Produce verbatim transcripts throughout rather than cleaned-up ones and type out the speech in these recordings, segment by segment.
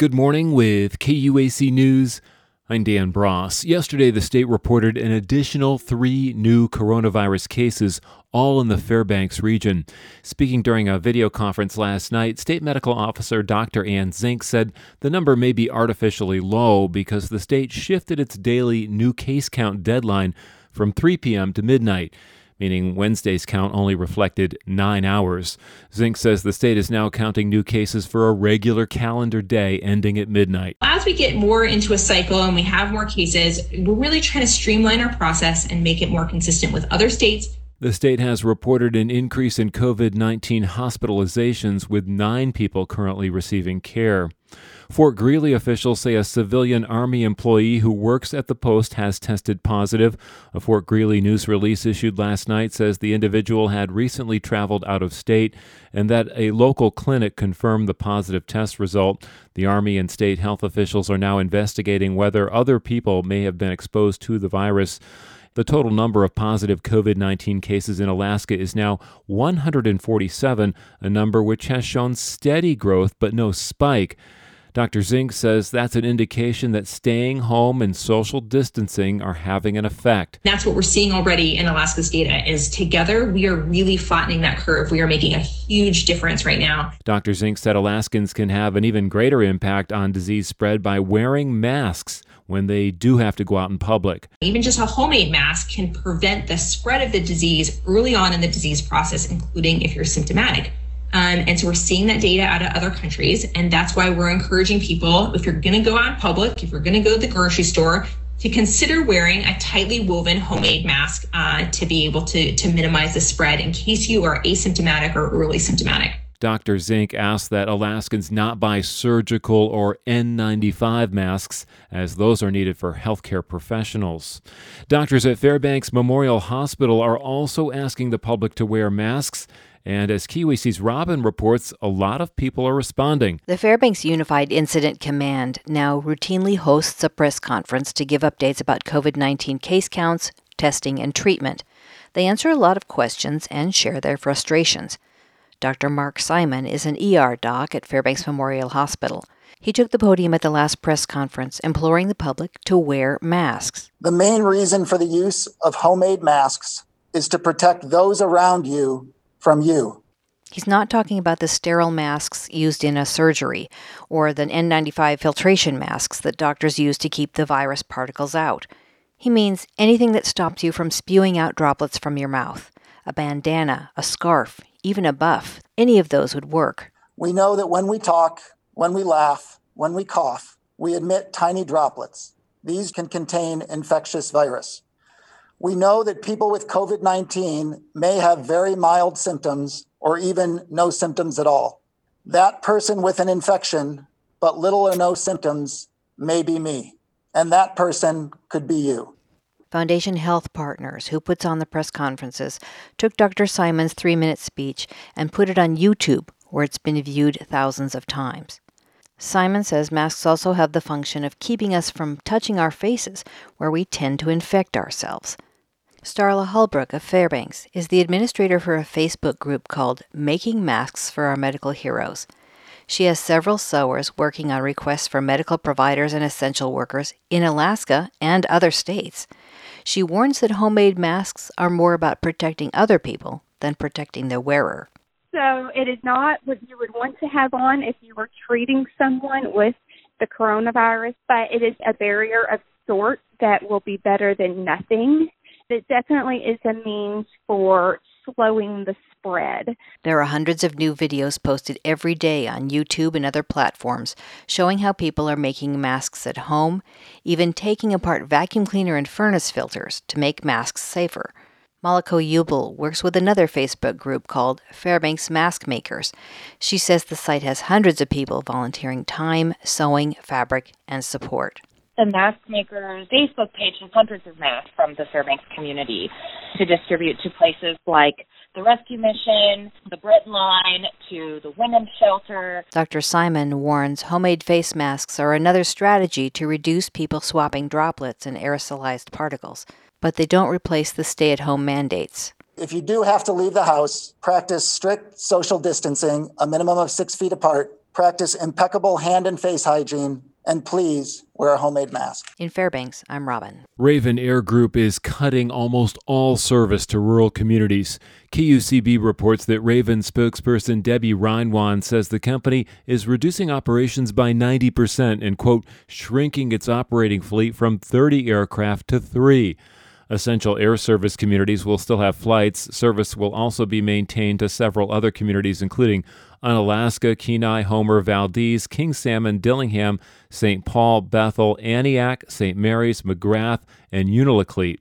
Good morning with K U A C News. I'm Dan Bross. Yesterday, the state reported an additional three new coronavirus cases, all in the Fairbanks region. Speaking during a video conference last night, State Medical Officer Doctor Ann Zink said the number may be artificially low because the state shifted its daily new case count deadline from three p.m. to midnight, meaning Wednesday's count only reflected nine hours. Zink says the state is now counting new cases for a regular calendar day ending at midnight. As we get more into a cycle and we have more cases, we're really trying to streamline our process and make it more consistent with other states. The state has reported an increase in covid nineteen hospitalizations, with nine people currently receiving care. Fort Greely officials say a civilian Army employee who works at the post has tested positive. A Fort Greely news release issued last night says the individual had recently traveled out of state and that a local clinic confirmed the positive test result. The Army and state health officials are now investigating whether other people may have been exposed to the virus. The total number of positive covid nineteen cases in Alaska is now one hundred forty-seven, a number which has shown steady growth but no spike. Doctor Zink says that's an indication that staying home and social distancing are having an effect. That's what we're seeing already in Alaska's data is together we are really flattening that curve. We are making a huge difference right now. Doctor Zink said Alaskans can have an even greater impact on disease spread by wearing masks when they do have to go out in public. Even just a homemade mask can prevent the spread of the disease early on in the disease process, including if you're symptomatic. Um, and so we're seeing that data out of other countries, and that's why we're encouraging people, if you're going to go out in public, if you're going to go to the grocery store, to consider wearing a tightly woven homemade mask uh, to be able to, to minimize the spread in case you are asymptomatic or early symptomatic. Doctor Zink asked that Alaskans not buy surgical or N ninety-five masks, as those are needed for healthcare professionals. Doctors at Fairbanks Memorial Hospital are also asking the public to wear masks. And as K U A C's Robin reports, a lot of people are responding. The Fairbanks Unified Incident Command now routinely hosts a press conference to give updates about covid nineteen case counts, testing, and treatment. They answer a lot of questions and share their frustrations. Doctor Mark Simon is an E R doc at Fairbanks Memorial Hospital. He took the podium at the last press conference, imploring the public to wear masks. The main reason for the use of homemade masks is to protect those around you from you. He's not talking about the sterile masks used in a surgery or the N ninety-five filtration masks that doctors use to keep the virus particles out. He means anything that stops you from spewing out droplets from your mouth. A bandana, a scarf, even a buff. Any of those would work. We know that when we talk, when we laugh, when we cough, we emit tiny droplets. These can contain infectious virus. We know that people with covid nineteen may have very mild symptoms or even no symptoms at all. That person with an infection, but little or no symptoms, may be me, and that person could be you. Foundation Health Partners, who puts on the press conferences, took Doctor Simon's three-minute speech and put it on YouTube, where it's been viewed thousands of times. Simon says masks also have the function of keeping us from touching our faces, where we tend to infect ourselves. Starla Holbrook of Fairbanks is the administrator for a Facebook group called Making Masks for Our Medical Heroes. She has several sewers working on requests for medical providers and essential workers in Alaska and other states. She warns that homemade masks are more about protecting other people than protecting their wearer. So it is not what you would want to have on if you were treating someone with the coronavirus, but it is a barrier of sorts that will be better than nothing. It definitely is a means for slowing the spread. There are hundreds of new videos posted every day on YouTube and other platforms showing how people are making masks at home, even taking apart vacuum cleaner and furnace filters to make masks safer. Malako Yubel works with another Facebook group called Fairbanks Mask Makers. She says the site has hundreds of people volunteering time, sewing, fabric, and support. The Mask Makers Facebook page has hundreds of masks from the Fairbanks community to distribute to places like the Rescue Mission, the Bread Line, to the Women's Shelter. Doctor Simon warns homemade face masks are another strategy to reduce people swapping droplets and aerosolized particles, but they don't replace the stay-at-home mandates. If you do have to leave the house, practice strict social distancing, a minimum of six feet apart, Practice impeccable hand and face hygiene, and please wear a homemade mask. In Fairbanks, I'm Robin. Raven Air Group is cutting almost all service to rural communities. K U C B reports that Raven spokesperson Debbie Reinwan says the company is reducing operations by ninety percent and, quote, shrinking its operating fleet from thirty aircraft to three. Essential air service communities will still have flights. Service will also be maintained to several other communities, including Unalaska, Kenai, Homer, Valdez, King Salmon, Dillingham, Saint Paul, Bethel, Antioch, Saint Mary's, McGrath, and Unalakleet.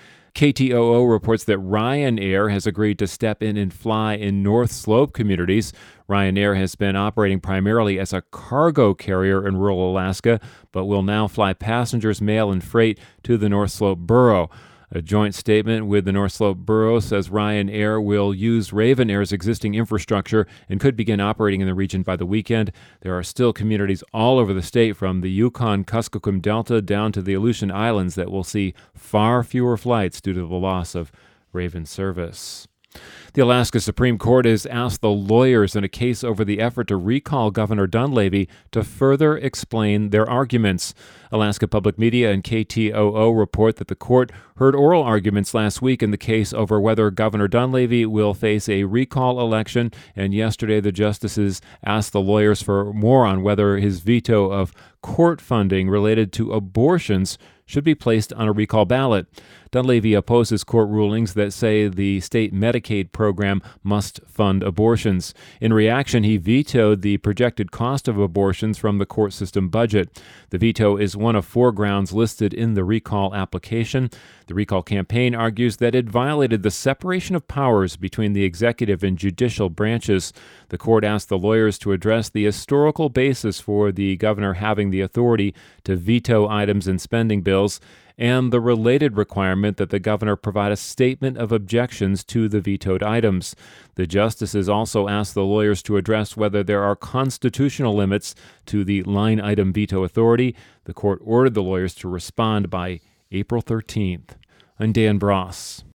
K T O O reports that Ryanair has agreed to step in and fly in North Slope communities. Ryanair has been operating primarily as a cargo carrier in rural Alaska, but will now fly passengers, mail, and freight to the North Slope borough. A joint statement with the North Slope Borough says Ryanair will use Raven Air's existing infrastructure and could begin operating in the region by the weekend. There are still communities all over the state, from the Yukon-Kuskokwim Delta down to the Aleutian Islands, that will see far fewer flights due to the loss of Raven service. The Alaska Supreme Court has asked the lawyers in a case over the effort to recall Governor Dunleavy to further explain their arguments. Alaska Public Media and K T O O report that the court heard oral arguments last week in the case over whether Governor Dunleavy will face a recall election, and yesterday the justices asked the lawyers for more on whether his veto of court funding related to abortions should be placed on a recall ballot. Dunleavy opposes court rulings that say the state Medicaid program must fund abortions. In reaction, he vetoed the projected cost of abortions from the court system budget. The veto is one of four grounds listed in the recall application. The recall campaign argues that it violated the separation of powers between the executive and judicial branches. The court asked the lawyers to address the historical basis for the governor having the authority to veto items in spending bills, and the related requirement that the governor provide a statement of objections to the vetoed items. The justices also asked the lawyers to address whether there are constitutional limits to the line item veto authority. The court ordered the lawyers to respond by April thirteenth. I'm Dan Bross.